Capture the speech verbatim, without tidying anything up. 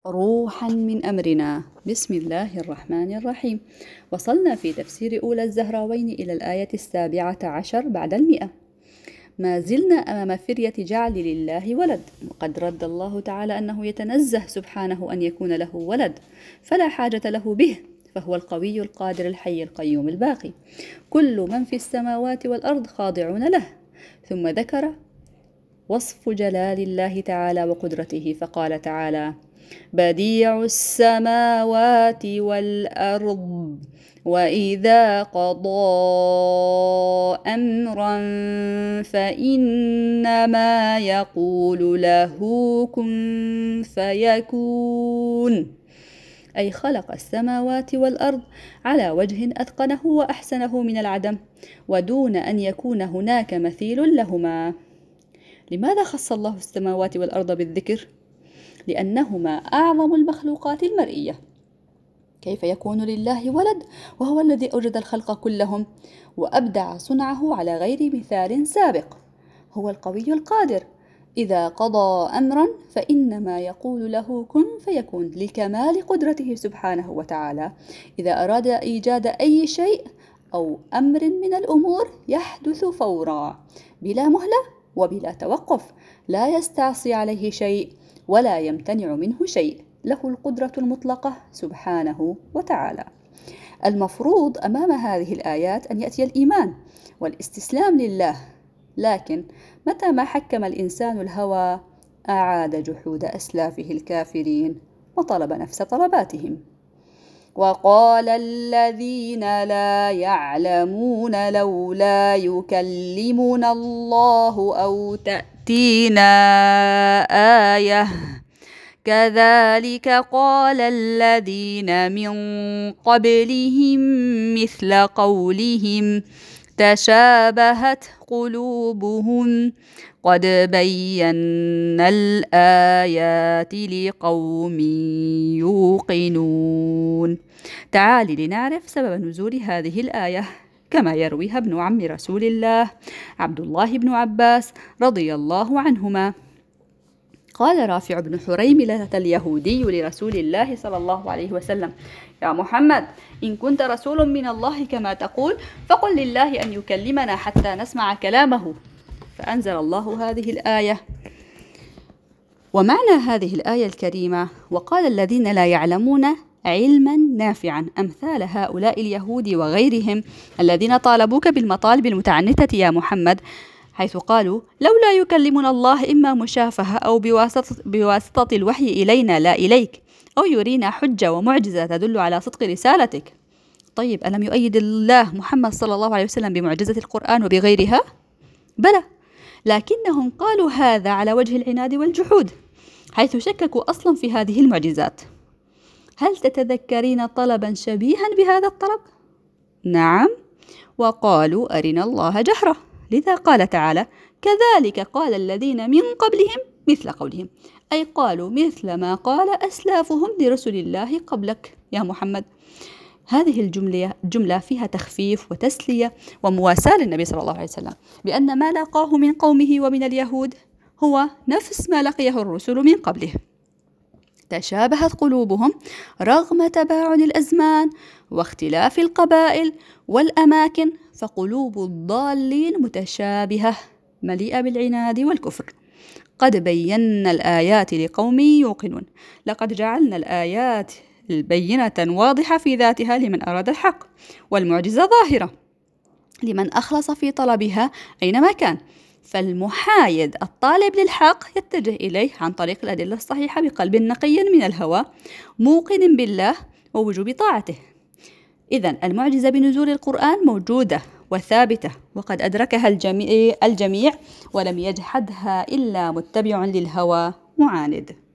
روحا من أمرنا. بسم الله الرحمن الرحيم. وصلنا في تفسير أولى الزهراوين إلى الآية السابعة عشر بعد المئة. ما زلنا أمام فرية جعل لله ولد، وقد رد الله تعالى أنه يتنزه سبحانه أن يكون له ولد، فلا حاجة له به، فهو القوي القادر الحي القيوم الباقي، كل من في السماوات والأرض خاضعون له. ثم ذكر وصف جلال الله تعالى وقدرته، فقال تعالى: بديع السماوات والأرض وإذا قضى أمرا فإنما يقول له كن فيكون. أي خلق السماوات والأرض على وجه أتقنه وأحسنه من العدم، ودون أن يكون هناك مثيل لهما. لماذا خص الله السماوات والأرض بالذكر؟ لأنهما أعظم المخلوقات المرئية. كيف يكون لله ولد وهو الذي أوجد الخلق كلهم وأبدع صنعه على غير مثال سابق؟ هو القوي القادر، إذا قضى أمرا فإنما يقول له كن فيكون، لكمال قدرته سبحانه وتعالى. إذا أراد إيجاد أي شيء أو أمر من الأمور يحدث فورا بلا مهلة وبلا توقف، لا يستعصي عليه شيء ولا يمتنع منه شيء، له القدرة المطلقة سبحانه وتعالى. المفروض أمام هذه الآيات أن يأتي الإيمان والاستسلام لله، لكن متى ما حكم الإنسان الهوى أعاد جحود أسلافه الكافرين وطلب نفس طلباتهم. وقال الذين لا يعلمون لولا يكلمنا الله أو تأتينا آية كذلك قال الذين من قبلهم مثل قولهم تشابهت قلوبهم قد بينا الآيات لقوم يوقنون. تعالي لنعرف سبب نزول هذه الآية، كما يرويها ابن عم رسول الله عبد الله بن عباس رضي الله عنهما. قال رافع بن حريملة اليهودي لرسول الله صلى الله عليه وسلم: يا محمد، إن كنت رسول من الله كما تقول فقل لله أن يكلمنا حتى نسمع كلامه. فأنزل الله هذه الآية. ومعنى هذه الآية الكريمة: وقال الذين لا يعلمون علما نافعا، أمثال هؤلاء اليهود وغيرهم الذين طالبوك بالمطالب المتعنتة يا محمد، حيث قالوا لولا يكلمنا الله إما مشافهة أو بواسطة, بواسطة الوحي إلينا لا إليك، أو يرينا حجة ومعجزة تدل على صدق رسالتك. طيب، ألم يؤيد الله محمد صلى الله عليه وسلم بمعجزة القرآن وبغيرها؟ بلى، لكنهم قالوا هذا على وجه العناد والجحود، حيث شككوا أصلا في هذه المعجزات. هل تتذكرين طلبا شبيها بهذا الطلب؟ نعم، وقالوا أرنا الله جهرة، لذا قال تعالى: كذلك قال الذين من قبلهم مثل قولهم، أي قالوا مثل ما قال أسلافهم لرسل الله قبلك يا محمد. هذه الجملة جملة فيها تخفيف وتسلية ومواساة للنبي صلى الله عليه وسلم، بأن ما لقاه من قومه ومن اليهود هو نفس ما لقيه الرسل من قبله. تشابهت قلوبهم رغم تباعد الأزمان واختلاف القبائل والأماكن، فقلوب الضالين متشابهة مليئة بالعناد والكفر. قد بينا الآيات لقوم يوقنون، لقد جعلنا الآيات البينة واضحة في ذاتها لمن أراد الحق، والمعجزة ظاهرة لمن أخلص في طلبها أينما كان. فالمحايد الطالب للحق يتجه إليه عن طريق الأدلة الصحيحة بقلب نقي من الهوى، موقن بالله ووجوب طاعته. إذن المعجزة بنزول القرآن موجودة وثابتة، وقد أدركها الجميع, الجميع ولم يجحدها إلا متبع للهوى معاند.